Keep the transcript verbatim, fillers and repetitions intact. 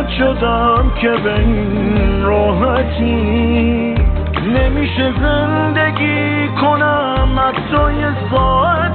ناامید شدم که به این راحتی نمیشه زندگی کنم حتی یه ساعت